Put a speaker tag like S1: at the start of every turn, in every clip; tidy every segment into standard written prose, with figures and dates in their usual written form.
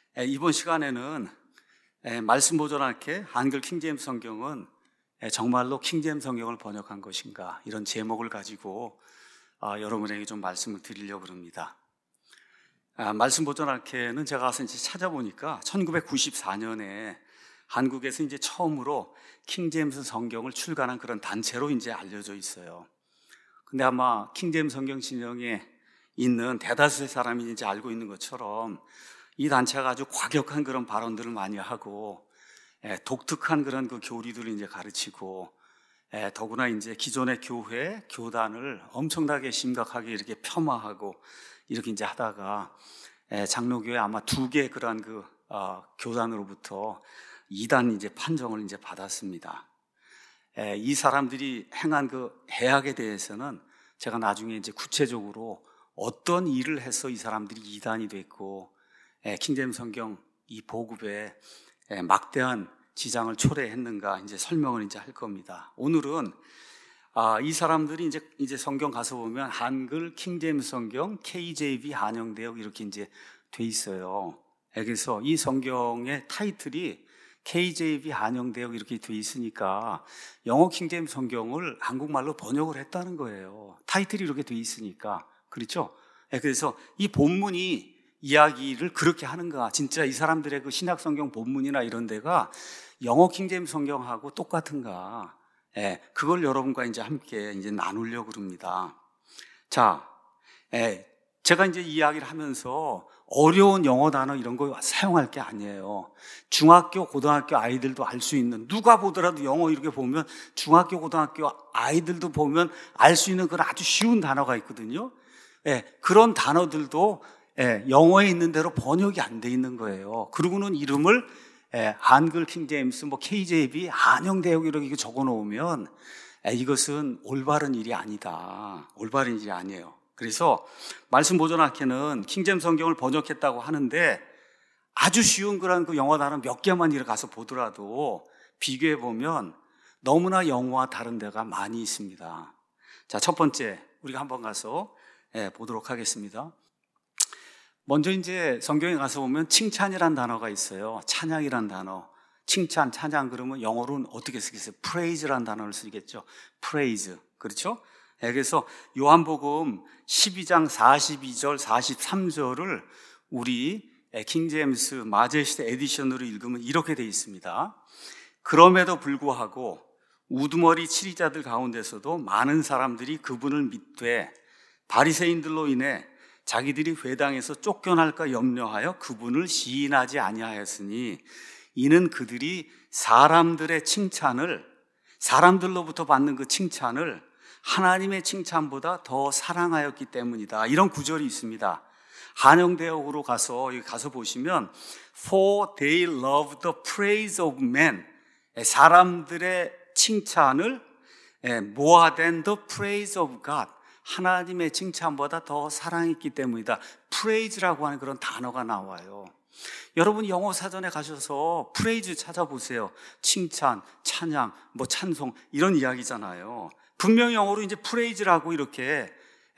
S1: 이번 시간에는 말씀 보존할게 한글 킹제임스 성경은 정말로 킹제임스 성경을 번역한 것인가, 이런 제목을 가지고 여러분에게 좀 말씀을 드리려고 합니다. 말씀 보존할게는 제가 가서 이제 찾아보니까 1994년에 한국에서 이제 처음으로 킹제임스 성경을 출간한 그런 단체로 이제 알려져 있어요. 근데 아마 킹제임스 성경 진영에 있는 대다수의 사람이 이제 알고 있는 것처럼 이 단체가 아주 과격한 그런 발언들을 많이 하고 독특한 그런 그 교리들을 이제 가르치고 더구나 이제 기존의 교회, 교단을 엄청나게 심각하게 이렇게 폄하하고 이렇게 이제 하다가 장로교회 아마 2개 그런 그 교단으로부터 이단 이제 판정을 이제 받았습니다. 이 사람들이 행한 그 해악에 대해서는 제가 나중에 이제 구체적으로 어떤 일을 해서 이 사람들이 이단이 됐고 킹제임스 성경 이 보급에 막대한 지장을 초래했는가 이제 설명을 이제 할 겁니다. 오늘은 이 사람들이 이제 성경 가서 보면 한글 킹제임스 성경 KJV 한영대역 이렇게 이제 돼 있어요. 그래서 이 성경의 타이틀이 KJV 한영대역 이렇게 돼 있으니까 영어 킹제임스 성경을 한국말로 번역을 했다는 거예요. 타이틀이 이렇게 돼 있으니까. 그렇죠? 그래서 이 본문이 이야기를 그렇게 하는가, 진짜 이 사람들의 그 신약 성경 본문이나 이런 데가 영어 킹제임스 성경하고 똑같은가, 그걸 여러분과 이제 함께 이제 나누려고 합니다. 자, 제가 이제 이야기를 하면서 어려운 영어 단어 이런 거 사용할 게 아니에요. 중학교, 고등학교 아이들도 알 수 있는, 누가 보더라도 영어 이렇게 보면 중학교, 고등학교 아이들도 보면 알 수 있는 그런 아주 쉬운 단어가 있거든요. 그런 단어들도 영어에 있는 대로 번역이 안 돼 있는 거예요. 그러고는 이름을 한글 킹제임스, KJV, 한영대역 이렇게 적어 놓으면 이것은 올바른 일이 아니다. 올바른 일이 아니에요. 그래서 말씀 보존학회는 킹제임스 성경을 번역했다고 하는데 아주 쉬운 그런 그 영어 단어 몇 개만 이렇게 가서 보더라도 비교해 보면 너무나 영어와 다른 데가 많이 있습니다. 자, 첫 번째 우리가 한번 가서 보도록 하겠습니다. 먼저 이제 성경에 가서 보면 칭찬이란 단어가 있어요. 찬양이란 단어. 칭찬, 찬양 그러면 영어로는 어떻게 쓰겠어요? praise란 단어를 쓰겠죠. praise. 그렇죠? 그래서 요한복음 12장 42절, 43절을 우리 킹제임스 마제스티 에디션으로 읽으면 이렇게 되어 있습니다. 그럼에도 불구하고 우두머리 치리자들 가운데서도 많은 사람들이 그분을 믿되 바리새인들로 인해 자기들이 회당에서 쫓겨날까 염려하여 그분을 시인하지 아니하였으니 이는 그들이 사람들의 칭찬을, 사람들로부터 받는 그 칭찬을 하나님의 칭찬보다 더 사랑하였기 때문이다. 이런 구절이 있습니다. 한영대역으로 가서 보시면 For they love the praise of men, 사람들의 칭찬을 more than the praise of God, 하나님의 칭찬보다 더 사랑했기 때문이다. praise라고 하는 그런 단어가 나와요. 여러분 영어 사전에 가셔서 프레이즈 찾아보세요. 칭찬, 찬양, 찬송 이런 이야기잖아요. 분명히 영어로 이제 프레이즈라고 이렇게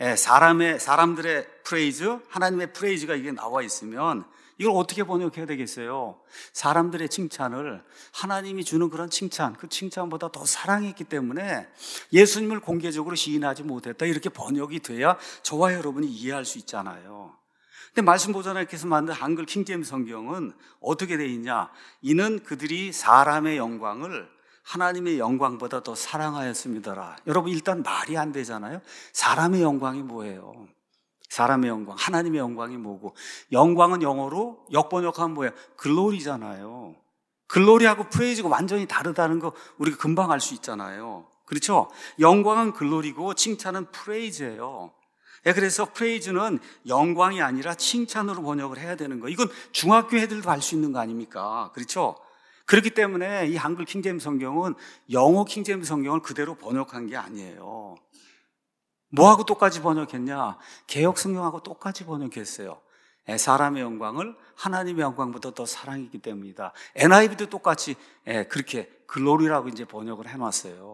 S1: 사람들의 프레이즈, 하나님의 프레이즈가 이게 나와 있으면 이걸 어떻게 번역해야 되겠어요? 사람들의 칭찬을 하나님이 주는 그런 칭찬, 그 칭찬보다 더 사랑했기 때문에 예수님을 공개적으로 시인하지 못했다. 이렇게 번역이 돼야 저와 여러분이 이해할 수 있잖아요. 근데 말씀 보존학회에서 만든 한글 킹제임스 성경은 어떻게 돼 있냐? 이는 그들이 사람의 영광을 하나님의 영광보다 더 사랑하였습니다라. 여러분 일단 말이 안 되잖아요. 사람의 영광이 뭐예요? 사람의 영광, 하나님의 영광이 뭐고, 영광은 영어로 역번역하면 뭐예요? 글로리잖아요. 글로리하고 프레이즈가 완전히 다르다는 거 우리가 금방 알 수 있잖아요. 그렇죠? 영광은 글로리고 칭찬은 프레이즈예요. 그래서 프레이즈는 영광이 아니라 칭찬으로 번역을 해야 되는 거예요. 이건 중학교 애들도 알 수 있는 거 아닙니까? 그렇죠? 그렇기 때문에 이 한글 킹제임스 성경은 영어 킹제임스 성경을 그대로 번역한 게 아니에요. 뭐하고 똑같이 번역했냐? 개역 성경하고 똑같이 번역했어요. 사람의 영광을 하나님의 영광보다 더 사랑했기 때문이다. NIV도 똑같이 그렇게 글로리라고 이제 번역을 해놨어요.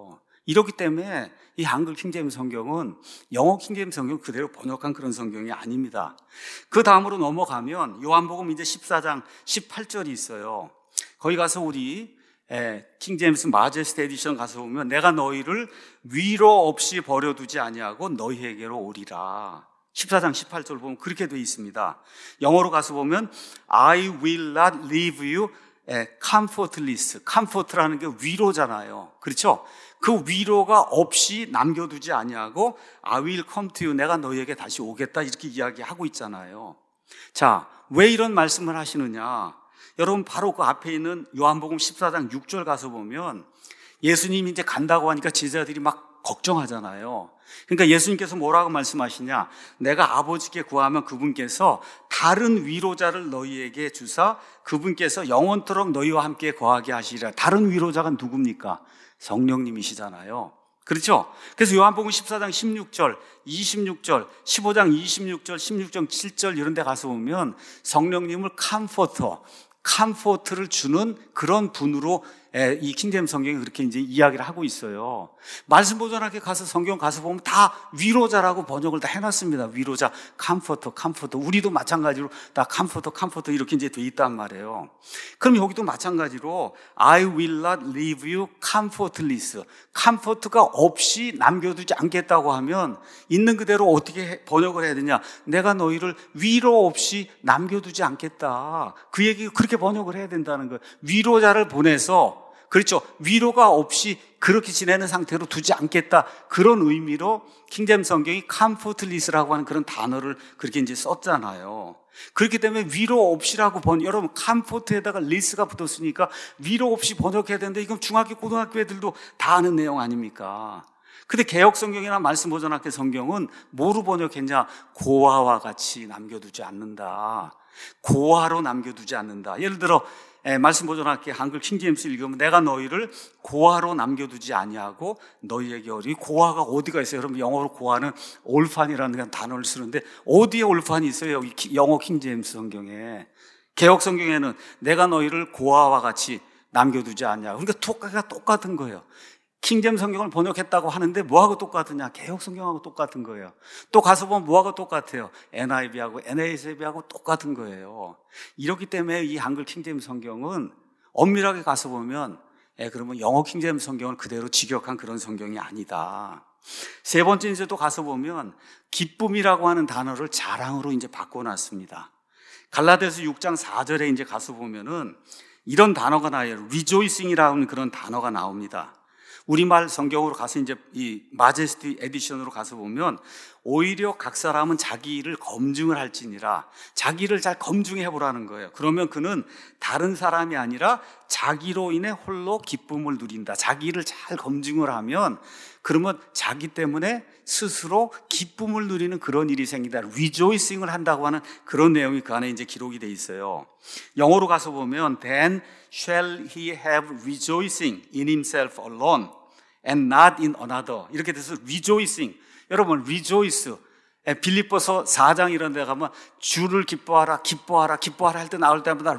S1: 이렇기 때문에 이 한글 킹제임스 성경은 영어 킹제임스 성경 그대로 번역한 그런 성경이 아닙니다. 그 다음으로 넘어가면 요한복음 이제 14장 18절이 있어요. 거기 가서 우리 킹제임스 마제스티 에디션 가서 보면 내가 너희를 위로 없이 버려두지 아니하고 너희에게로 오리라. 14장 18절 보면 그렇게 되어 있습니다. 영어로 가서 보면 I will not leave you comfortless. comfort라는 게 위로잖아요. 그렇죠? 그 위로가 없이 남겨두지 아니하고 I will come to you. 내가 너희에게 다시 오겠다. 이렇게 이야기하고 있잖아요. 자, 왜 이런 말씀을 하시느냐? 여러분 바로 그 앞에 있는 요한복음 14장 6절 가서 보면 예수님이 이제 간다고 하니까 제자들이 막 걱정하잖아요. 그러니까 예수님께서 뭐라고 말씀하시냐? 내가 아버지께 구하면 그분께서 다른 위로자를 너희에게 주사 그분께서 영원토록 너희와 함께 거하게 하시리라. 다른 위로자가 누굽니까? 성령님이시잖아요. 그렇죠? 그래서 요한복음 14장 16절, 26절, 15장 26절, 16장 7절 이런 데 가서 보면 성령님을 컴포트를 주는 그런 분으로 이 킹제임스 성경이 그렇게 이제 이야기를 하고 있어요. 말씀 보존학교 가서 성경 가서 보면 다 위로자라고 번역을 다 해놨습니다. 위로자, 컴포터. 우리도 마찬가지로 다 컴포터 이렇게 이제 돼 있단 말이에요. 그럼 여기도 마찬가지로 I will not leave you comfortless. 컴포트가 없이 남겨두지 않겠다고 하면 있는 그대로 어떻게 번역을 해야 되냐? 내가 너희를 위로 없이 남겨두지 않겠다. 그 얘기 그렇게 번역을 해야 된다는 거예요. 위로자를 보내서 그렇죠. 위로가 없이 그렇게 지내는 상태로 두지 않겠다. 그런 의미로 킹제임스 성경이 comfortless라고 하는 그런 단어를 그렇게 이제 썼잖아요. 그렇기 때문에 위로 없이라고 여러분 comfort에다가 less가 붙었으니까 위로 없이 번역해야 되는데 이건 중학교, 고등학교 애들도 다 아는 내용 아닙니까? 근데 개역 성경이나 말씀 보존학교 성경은 뭐로 번역했냐? 고아와 같이 남겨두지 않는다. 고아로 남겨두지 않는다. 예를 들어 말씀 보존학교 한글 킹제임스 읽으면 내가 너희를 고아로 남겨두지 아니하고 너희에게 오리. 고아가 어디가 있어요? 여러분 영어로 고아는 올판이라는 단어를 쓰는데 어디에 올판이 있어요? 여기 영어 킹제임스 성경에. 개역 성경에는 내가 너희를 고아와 같이 남겨두지 않냐고. 그러니까 똑같은 거예요. 킹제임스 성경을 번역했다고 하는데 뭐하고 똑같으냐? 개역 성경하고 똑같은 거예요. 또 가서 보면 뭐하고 똑같아요? NIV하고 NASB하고 똑같은 거예요. 이렇기 때문에 이 한글 킹제임스 성경은 엄밀하게 가서 보면 그러면 영어 킹제임스 성경을 그대로 직역한 그런 성경이 아니다. 세 번째 이제 또 가서 보면 기쁨이라고 하는 단어를 자랑으로 이제 바꿔놨습니다. 갈라디아서 6장 4절에 이제 가서 보면은 이런 단어가 나와요. rejoicing이라는 그런 단어가 나옵니다. 우리말 성경으로 가서 이제 이 마제스티 에디션으로 가서 보면 오히려 각 사람은 자기 일을 검증을 할지니라. 자기 일을 잘 검증해 보라는 거예요. 그러면 그는 다른 사람이 아니라 자기로 인해 홀로 기쁨을 누린다. 자기 일을 잘 검증을 하면 그러면 자기 때문에 스스로 기쁨을 누리는 그런 일이 생긴다. 리조이싱을 한다고 하는 그런 내용이 그 안에 이제 기록이 돼 있어요. 영어로 가서 보면 Then shall he have rejoicing in himself alone and not in another. 이렇게 돼서 rejoicing. 여러분 rejoice. 빌립보서 4장 이런 데 가면 주를 기뻐하라 할 때 나올 때마다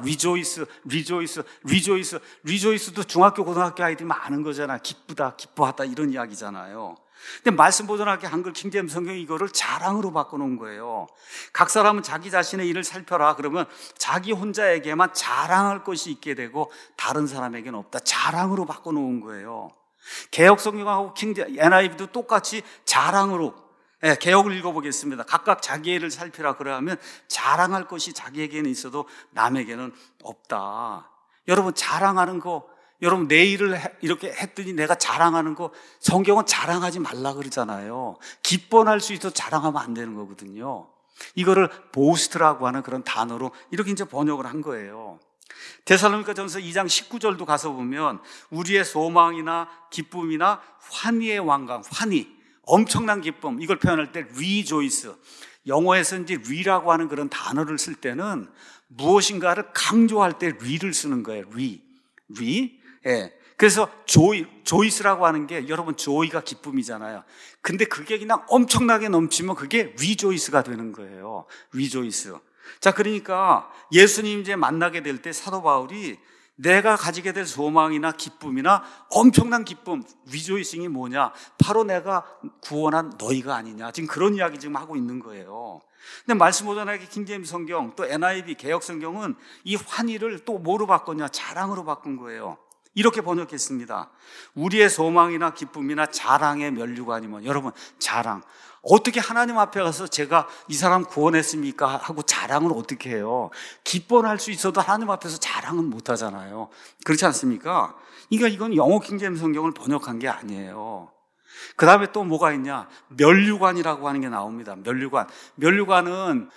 S1: rejoice도 중학교 고등학교 아이들이 아는 거잖아. 기쁘다 기뻐하다 이런 이야기잖아요. 근데 말씀 보존학교 한글 킹제임스 성경이 이거를 자랑으로 바꿔놓은 거예요. 각 사람은 자기 자신의 일을 살펴라. 그러면 자기 혼자에게만 자랑할 것이 있게 되고 다른 사람에게는 없다. 자랑으로 바꿔놓은 거예요. 개역 성경하고 NIV도 똑같이 자랑으로. 개역을 읽어보겠습니다. 각각 자기의 일을 살피라. 그러면 자랑할 것이 자기에게는 있어도 남에게는 없다. 여러분 자랑하는 거, 여러분 내 일을 이렇게 했더니 내가 자랑하는 거, 성경은 자랑하지 말라 그러잖아요. 기뻐할 수 있어도 자랑하면 안 되는 거거든요. 이거를 보스트라고 하는 그런 단어로 이렇게 이제 번역을 한 거예요. 데살로니가전서 2장 19절도 가서 보면 우리의 소망이나 기쁨이나 환희의 왕강, 환희, 엄청난 기쁨, 이걸 표현할 때 rejoice, 영어에서 이제 re라고 하는 그런 단어를 쓸 때는 무엇인가를 강조할 때 re를 쓰는 거예요. re. 예. 그래서 joyce라고 하는 게 여러분 joy가 기쁨이잖아요. 근데 그게 그냥 엄청나게 넘치면 그게 rejoice가 되는 거예요. rejoice. 자, 그러니까 예수님 이제 만나게 될 때 사도 바울이 내가 가지게 될 소망이나 기쁨이나 엄청난 기쁨, 리조이싱이 뭐냐? 바로 내가 구원한 너희가 아니냐. 지금 그런 이야기 지금 하고 있는 거예요. 근데 말씀 보존하게 킹제임스 성경 또 NIV 개역 성경은 이 환희를 또 뭐로 바꿨냐? 자랑으로 바꾼 거예요. 이렇게 번역했습니다. 우리의 소망이나 기쁨이나 자랑의 면류관이면, 여러분, 자랑. 어떻게 하나님 앞에 가서 제가 이 사람 구원했습니까? 하고 자랑을 어떻게 해요? 기뻐할 수 있어도 하나님 앞에서 자랑은 못 하잖아요. 그렇지 않습니까? 그러니까 이건 영어 킹제임스 성경을 번역한 게 아니에요. 그 다음에 또 뭐가 있냐? 면류관이라고 하는 게 나옵니다. 면류관. 면류관은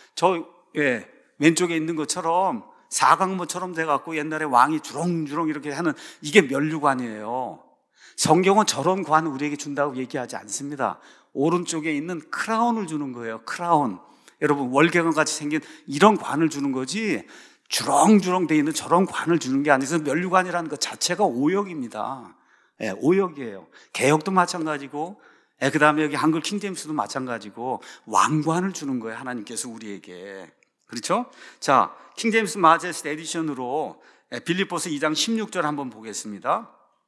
S1: 왼쪽에 있는 것처럼 사각모처럼 돼갖고 옛날에 왕이 주렁주렁 이렇게 하는 이게 면류관이에요. 성경은 저런 관 우리에게 준다고 얘기하지 않습니다. 오른쪽에 있는 크라운을 주는 거예요. 크라운. 여러분, 월계관 같이 생긴 이런 관을 주는 거지 주렁주렁 돼 있는 저런 관을 주는 게 아니라서 면류관이라는 것 자체가 오역입니다. 오역이에요. 개역도 마찬가지고, 그 다음에 여기 한글 킹제임스도 마찬가지고 왕관을 주는 거예요. 하나님께서 우리에게. 그렇죠? 자, 킹제임스 마제스트 에디션으로 빌립보서 2장 16절 한번 보겠습니다.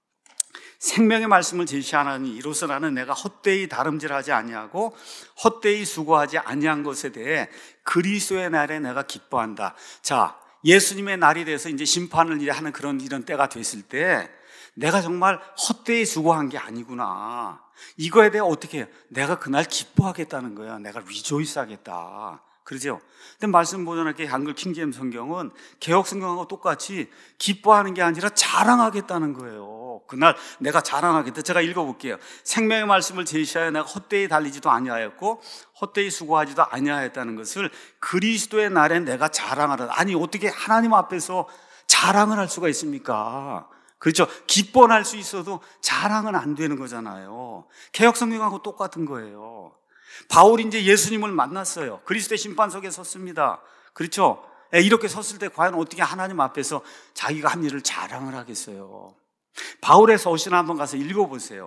S1: 생명의 말씀을 제시하나니 이로써 나는 내가 헛되이 다름질하지 아니하고 헛되이 수고하지 아니한 것에 대해 그리스도의 날에 내가 기뻐한다. 자, 예수님의 날이 돼서 이제 심판을 하는 이런 때가 됐을 때 내가 정말 헛되이 수고한 게 아니구나. 이거에 대해 어떻게 해요? 내가 그날 기뻐하겠다는 거야. 내가 리조이스 하겠다. 그러죠? 근데 말씀 보존할게 한글 킹제임스 성경은 개역 성경하고 똑같이 기뻐하는 게 아니라 자랑하겠다는 거예요. 그날 내가 자랑하겠다. 제가 읽어볼게요. 생명의 말씀을 제시하여 내가 헛되이 달리지도 아니하였고 헛되이 수고하지도 아니하였다는 것을 그리스도의 날에 내가 자랑하라. 아니, 어떻게 하나님 앞에서 자랑을 할 수가 있습니까? 그렇죠? 기뻐할 수 있어도 자랑은 안 되는 거잖아요. 개역 성경하고 똑같은 거예요. 바울이 이제 예수님을 만났어요. 그리스도의 심판석에 섰습니다. 그렇죠? 이렇게 섰을 때 과연 어떻게 하나님 앞에서 자기가 한 일을 자랑을 하겠어요? 바울의 서신을 한번 가서 읽어보세요.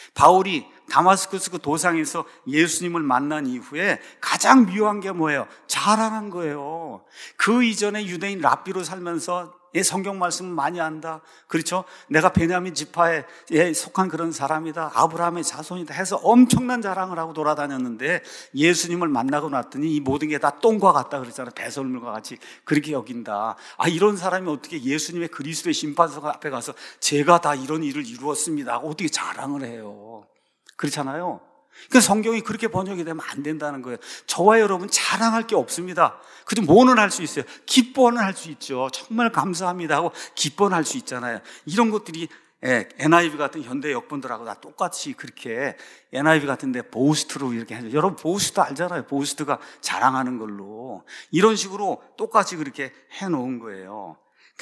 S1: 바울이 다마스쿠스 그 도상에서 예수님을 만난 이후에 가장 미워한 게 뭐예요? 자랑한 거예요. 그 이전에 유대인 랍비로 살면서 성경 말씀을 많이 안다. 그렇죠? 내가 베냐민 지파에 속한 그런 사람이다. 아브라함의 자손이다 해서 엄청난 자랑을 하고 돌아다녔는데 예수님을 만나고 났더니 이 모든 게 다 똥과 같다 그랬잖아요. 배설물과 같이 그렇게 여긴다. 이런 사람이 어떻게 예수님의 그리스도의 심판석 앞에 가서 제가 다 이런 일을 이루었습니다 하고 어떻게 자랑을 해요? 그렇잖아요. 그러니까 성경이 그렇게 번역이 되면 안 된다는 거예요. 저와 여러분 자랑할 게 없습니다. 그래도 뭐는 할 수 있어요? 기뻐는 할 수 있죠. 정말 감사합니다 하고 기뻐는 할 수 있잖아요. 이런 것들이 NIV 같은 현대 역본들하고 다 똑같이 그렇게 NIV 같은데 보스트로 이렇게 하죠. 여러분 보스트 알잖아요. 보스트가 자랑하는 걸로 이런 식으로 똑같이 그렇게 해놓은 거예요.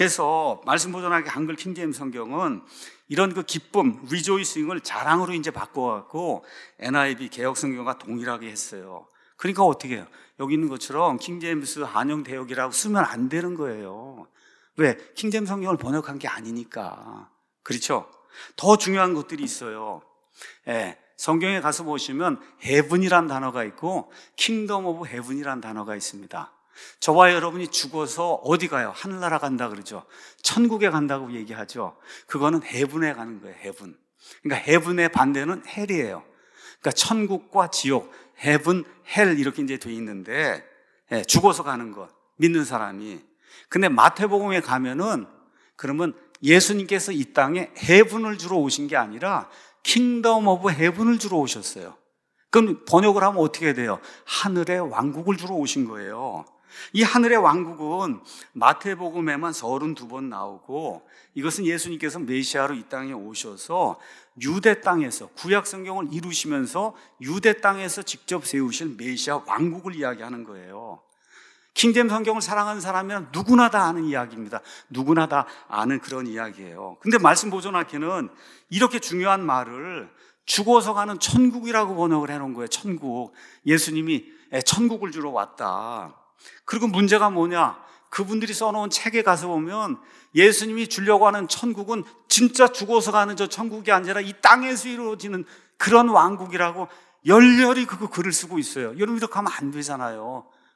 S1: 그래서 말씀 보존하게 한글 킹제임스 성경은 이런 그 기쁨, 리조이싱을 자랑으로 이제 바꿔갖고 NIV 개역 성경과 동일하게 했어요. 그러니까 어떻게 해요? 여기 있는 것처럼 킹제임스 한영 대역이라고 쓰면 안 되는 거예요. 왜? 킹제임스 성경을 번역한 게 아니니까. 그렇죠? 더 중요한 것들이 있어요. 성경에 가서 보시면 heaven이란 단어가 있고 kingdom of heaven이란 단어가 있습니다. 저와 여러분이 죽어서 어디 가요? 하늘나라 간다 그러죠. 천국에 간다고 얘기하죠. 그거는 heaven에 가는 거예요. heaven. 그러니까 heaven의 반대는 hell이에요. 그러니까 천국과 지옥, heaven, hell 이렇게 이제 돼 있는데 죽어서 가는 것 믿는 사람이. 근데 마태복음에 가면은 그러면 예수님께서 이 땅에 heaven을 주러 오신 게 아니라 kingdom of heaven을 주러 오셨어요. 그럼 번역을 하면 어떻게 돼요? 하늘의 왕국을 주러 오신 거예요. 이 하늘의 왕국은 마태복음에만 32번 나오고 이것은 예수님께서 메시아로 이 땅에 오셔서 유대 땅에서 구약 성경을 이루시면서 유대 땅에서 직접 세우실 메시아 왕국을 이야기하는 거예요. 킹제임스 성경을 사랑하는 사람이면 누구나 다 아는 이야기입니다. 누구나 다 아는 그런 이야기예요. 근데 말씀 보존학회는 이렇게 중요한 말을 죽어서 가는 천국이라고 번역을 해놓은 거예요. 천국. 예수님이 천국을 주러 왔다. 그리고 문제가 뭐냐? 그분들이 써놓은 책에 가서 보면 예수님이 주려고 하는 천국은 진짜 죽어서 가는 저 천국이 아니라 이 땅에서 이루어지는 그런 왕국이라고 열렬히 그거 글을 쓰고 있어요. 여러분 이렇게 하면 안 되잖아요.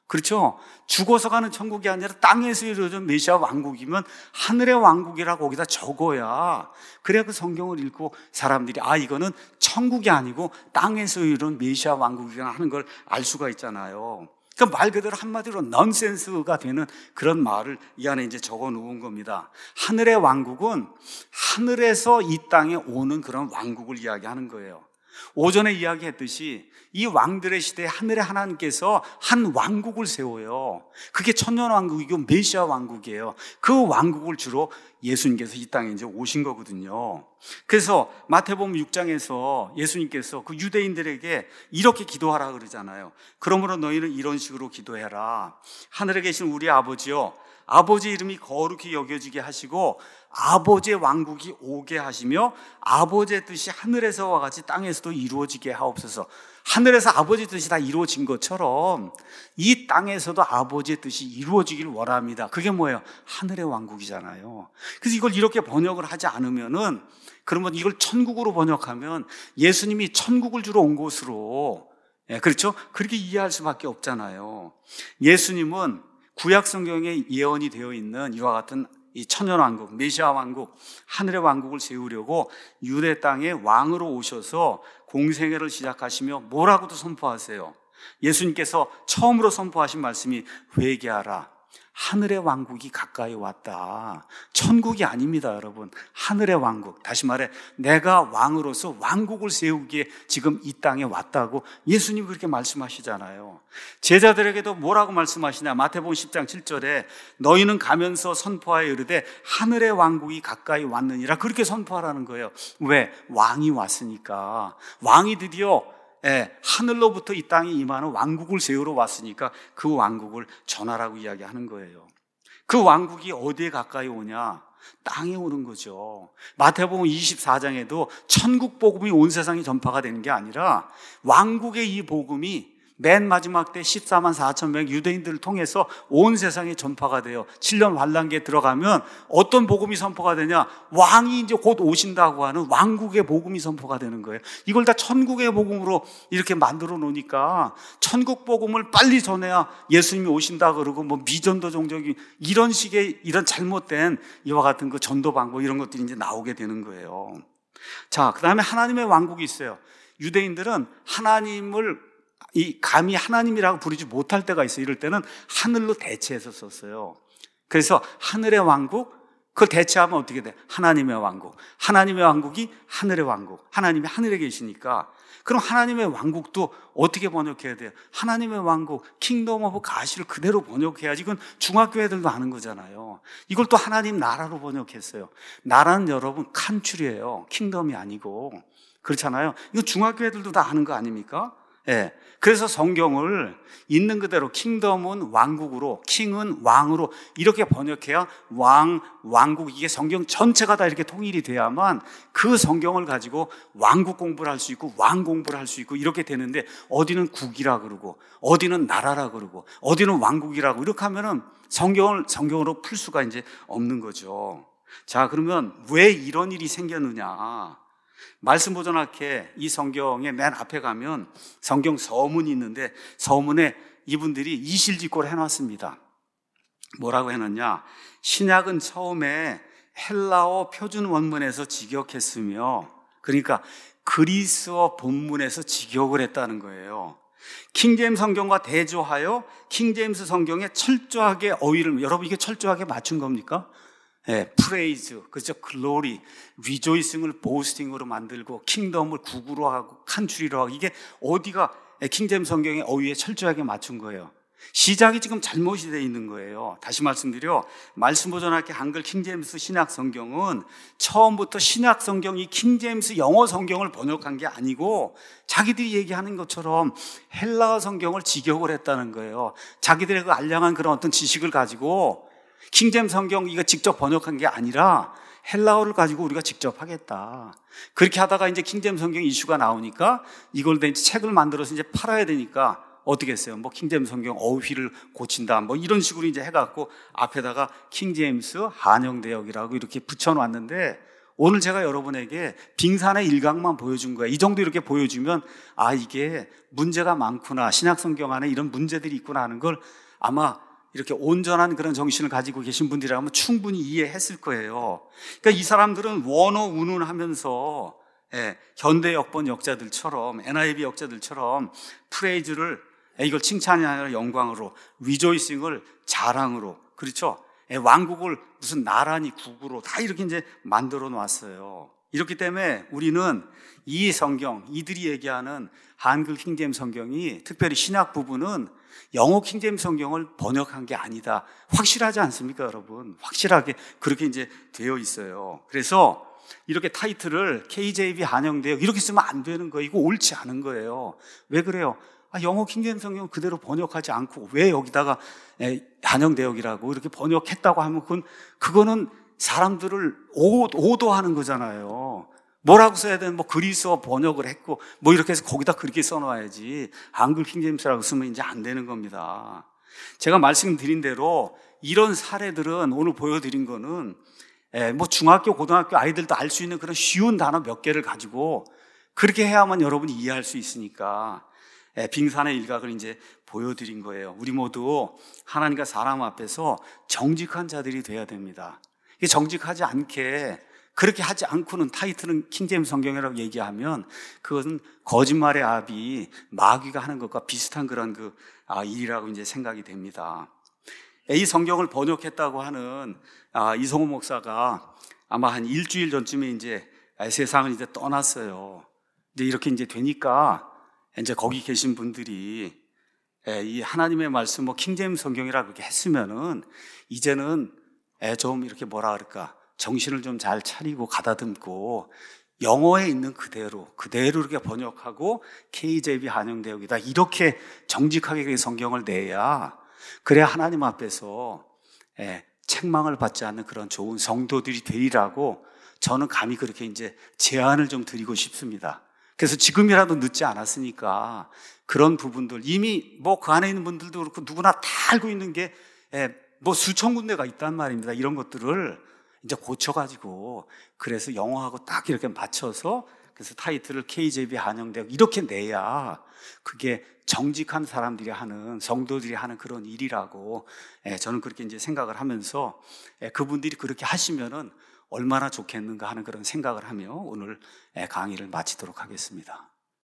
S1: 그렇죠? 죽어서 가는 천국이 아니라 땅에서 이루어진 메시아 왕국이면 하늘의 왕국이라고 거기다 적어야, 그래야 그 성경을 읽고 사람들이 이거는 천국이 아니고 땅에서 이루어진 메시아 왕국이구나 하는 걸 알 수가 있잖아요. 그러니까 말 그대로 한마디로 넌센스가 되는 그런 말을 이 안에 이제 적어 놓은 겁니다. 하늘의 왕국은 하늘에서 이 땅에 오는 그런 왕국을 이야기하는 거예요. 오전에 이야기했듯이 이 왕들의 시대에 하늘의 하나님께서 한 왕국을 세워요. 그게 천년왕국이고 메시아 왕국이에요. 그 왕국을 주로 예수님께서 이 땅에 이제 오신 거거든요. 그래서 마태복음 6장에서 예수님께서 그 유대인들에게 이렇게 기도하라 그러잖아요. 그러므로 너희는 이런 식으로 기도해라. 하늘에 계신 우리 아버지요, 아버지 이름이 거룩히 여겨지게 하시고 아버지의 왕국이 오게 하시며 아버지의 뜻이 하늘에서와 같이 땅에서도 이루어지게 하옵소서. 하늘에서 아버지의 뜻이 다 이루어진 것처럼 이 땅에서도 아버지의 뜻이 이루어지길 원합니다. 그게 뭐예요? 하늘의 왕국이잖아요. 그래서 이걸 이렇게 번역을 하지 않으면은, 그러면 이걸 천국으로 번역하면 예수님이 천국을 주러 온 곳으로, 그렇죠? 그렇게 이해할 수밖에 없잖아요. 예수님은 구약 성경에 예언이 되어 있는 이와 같은 이 천년왕국, 메시아 왕국, 하늘의 왕국을 세우려고 유대 땅에 왕으로 오셔서 공생애를 시작하시며 뭐라고도 선포하세요. 예수님께서 처음으로 선포하신 말씀이 회개하라. 하늘의 왕국이 가까이 왔다. 천국이 아닙니다, 여러분. 하늘의 왕국. 다시 말해, 내가 왕으로서 왕국을 세우기에 지금 이 땅에 왔다고 예수님이 그렇게 말씀하시잖아요. 제자들에게도 뭐라고 말씀하시냐? 마태복음 10장 7절에 너희는 가면서 선포하여 이르되 하늘의 왕국이 가까이 왔느니라. 그렇게 선포하라는 거예요. 왜? 왕이 왔으니까. 왕이 드디어 하늘로부터 이 땅에 임하는 왕국을 세우러 왔으니까 그 왕국을 전하라고 이야기하는 거예요. 그 왕국이 어디에 가까이 오냐? 땅에 오는 거죠. 마태복음 24장에도 천국 복음이 온 세상에 전파가 되는 게 아니라 왕국의 이 복음이 맨 마지막 때 14만 4천 명 유대인들을 통해서 온 세상에 전파가 돼요. 7년 환란기에 들어가면 어떤 복음이 선포가 되냐? 왕이 이제 곧 오신다고 하는 왕국의 복음이 선포가 되는 거예요. 이걸 다 천국의 복음으로 이렇게 만들어 놓으니까 천국 복음을 빨리 전해야 예수님이 오신다 그러고 뭐 미전도 종족이 이런 식의 이런 잘못된 이와 같은 그 전도 방법 이런 것들이 이제 나오게 되는 거예요. 자, 그다음에 하나님의 왕국이 있어요. 유대인들은 하나님을 감히 하나님이라고 부르지 못할 때가 있어요. 이럴 때는 하늘로 대체해서 썼어요. 그래서 하늘의 왕국, 그걸 대체하면 어떻게 돼? 하나님의 왕국. 하나님의 왕국이 하늘의 왕국. 하나님이 하늘에 계시니까. 그럼 하나님의 왕국도 어떻게 번역해야 돼요? 하나님의 왕국, 킹덤 오브 가시를 그대로 번역해야지. 이건 중학교 애들도 아는 거잖아요. 이걸 또 하나님 나라로 번역했어요. 나라는 여러분 칸츄리예요. 킹덤이 아니고. 그렇잖아요. 이거 중학교 애들도 다 아는 거 아닙니까? 그래서 성경을 있는 그대로 킹덤은 왕국으로, 킹은 왕으로 이렇게 번역해야 왕국, 이게 성경 전체가 다 이렇게 통일이 돼야만 그 성경을 가지고 왕국 공부를 할 수 있고 왕 공부를 할 수 있고 이렇게 되는데, 어디는 국이라 그러고 어디는 나라라 그러고 어디는 왕국이라고 이렇게 하면은 성경으로 풀 수가 이제 없는 거죠. 자, 그러면 왜 이런 일이 생겼느냐? 말씀 보존학회 이 성경의 맨 앞에 가면 성경 서문이 있는데 서문에 이분들이 이실직고를 해놨습니다. 뭐라고 해놨냐? 신약은 처음에 헬라어 표준 원문에서 직역했으며, 그러니까 그리스어 본문에서 직역을 했다는 거예요. 킹제임스 성경과 대조하여 킹제임스 성경에 철저하게 어휘를, 여러분 이게 철저하게 맞춘 겁니까? 프레이즈, 그죠? 글로리, 리조이싱을 보스팅으로 만들고 킹덤을 국으로 하고 칸츄리로 하고, 이게 어디가 킹제임스 성경의 어휘에 철저하게 맞춘 거예요. 시작이 지금 잘못이 되어 있는 거예요. 다시 말씀드려, 말씀 보존학회 한글 킹제임스 신약 성경은 처음부터 신약 성경 이 킹제임스 영어 성경을 번역한 게 아니고 자기들이 얘기하는 것처럼 헬라어 성경을 직역을 했다는 거예요. 자기들의 그 알량한 그런 어떤 지식을 가지고 킹제임스 성경 이거 직접 번역한 게 아니라 헬라어를 가지고 우리가 직접 하겠다. 그렇게 하다가 이제 킹제임스 성경 이슈가 나오니까 이걸 이제 책을 만들어서 이제 팔아야 되니까 어떻게 했어요? 뭐 킹제임스 성경 어휘를 고친다, 뭐 이런 식으로 이제 해갖고 앞에다가 킹제임스 한영대역이라고 이렇게 붙여놨는데 오늘 제가 여러분에게 빙산의 일각만 보여준 거예요. 이 정도 이렇게 보여주면 이게 문제가 많구나, 신약성경 안에 이런 문제들이 있구나 하는 걸 아마 이렇게 온전한 그런 정신을 가지고 계신 분들이라면 충분히 이해했을 거예요. 그러니까 이 사람들은 원어 운운하면서 현대 역번 역자들처럼, NIV 역자들처럼 프레이즈를 이걸 칭찬이 아니라 영광으로, 리조이싱을 자랑으로, 그렇죠? 왕국을 무슨 나라니 국으로 다 이렇게 이제 만들어 놨어요. 이렇기 때문에 우리는 이 성경, 이들이 얘기하는 한글 킹제임스 성경이, 특별히 신약 부분은 영어 킹제임스 성경을 번역한 게 아니다. 확실하지 않습니까, 여러분? 확실하게 그렇게 이제 되어 있어요. 그래서 이렇게 타이틀을 KJV 한영대역 이렇게 쓰면 안 되는 거예요. 이거 옳지 않은 거예요. 왜 그래요? 영어 킹제임스 성경 그대로 번역하지 않고 왜 여기다가 한영대역이라고 이렇게 번역했다고 하면 그거는 사람들을 오도하는 거잖아요. 뭐라고 써야 되는, 그리스어 번역을 했고 이렇게 해서 거기다 그렇게 써놔야지 한글 킹제임스라고 쓰면 이제 안 되는 겁니다. 제가 말씀드린 대로 이런 사례들은 오늘 보여드린 거는 중학교, 고등학교 아이들도 알 수 있는 그런 쉬운 단어 몇 개를 가지고 그렇게 해야만 여러분이 이해할 수 있으니까 빙산의 일각을 이제 보여드린 거예요. 우리 모두 하나님과 사람 앞에서 정직한 자들이 돼야 됩니다. 정직하지 않게, 그렇게 하지 않고는 타이틀은 킹제임스 성경이라고 얘기하면 그것은 거짓말의 아비, 마귀가 하는 것과 비슷한 그런 일이라고 이제 생각이 됩니다. 이 성경을 번역했다고 하는 이성호 목사가 아마 한 일주일 전쯤에 이제 세상을 이제 떠났어요. 이제 이렇게 이제 되니까 이제 거기 계신 분들이 이 하나님의 말씀 킹제임스 성경이라고 그렇게 했으면은 이제는 좀 이렇게 뭐라 그럴까, 정신을 좀 잘 차리고 가다듬고 영어에 있는 그대로 이렇게 번역하고 KJV 한영대역이다, 이렇게 정직하게 성경을 내야, 그래야 하나님 앞에서 책망을 받지 않는 그런 좋은 성도들이 되리라고 저는 감히 그렇게 이제 제안을 좀 드리고 싶습니다. 그래서 지금이라도 늦지 않았으니까 그런 부분들, 이미 그 안에 있는 분들도 그렇고 누구나 다 알고 있는 게 수천 군데가 있단 말입니다. 이런 것들을 이제 고쳐가지고, 그래서 영어하고 딱 이렇게 맞춰서, 그래서 타이틀을 KJV 한영대역 이렇게 내야 그게 정직한 사람들이 하는, 성도들이 하는 그런 일이라고 저는 그렇게 이제 생각을 하면서 그분들이 그렇게 하시면은 얼마나 좋겠는가 하는 그런 생각을 하며 오늘 강의를 마치도록 하겠습니다.